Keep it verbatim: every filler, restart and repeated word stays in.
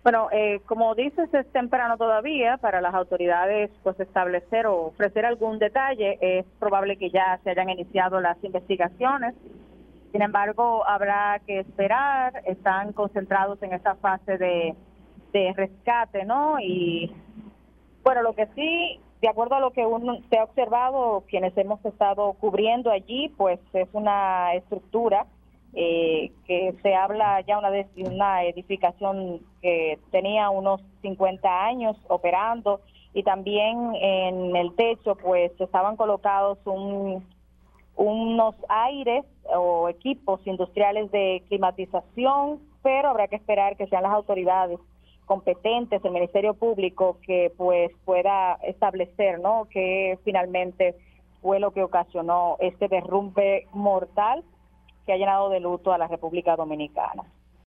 Bueno, eh, como dices, es temprano todavía para las autoridades pues establecer o ofrecer algún detalle. Es probable que ya se hayan iniciado las investigaciones. Sin embargo, habrá que esperar. Están concentrados en esa fase de, de rescate, ¿no? Y bueno, lo que sí, de acuerdo a lo que uno se ha observado, quienes hemos estado cubriendo allí, pues es una estructura eh, que se habla ya una de una edificación que tenía unos cincuenta años operando, y también en el techo pues estaban colocados un, unos aires o equipos industriales de climatización, pero habrá que esperar que sean las autoridades competentes, el Ministerio Público, que pues pueda establecer, ¿no?, que finalmente fue lo que ocasionó este derrumbe mortal que ha llenado de luto a la República Dominicana.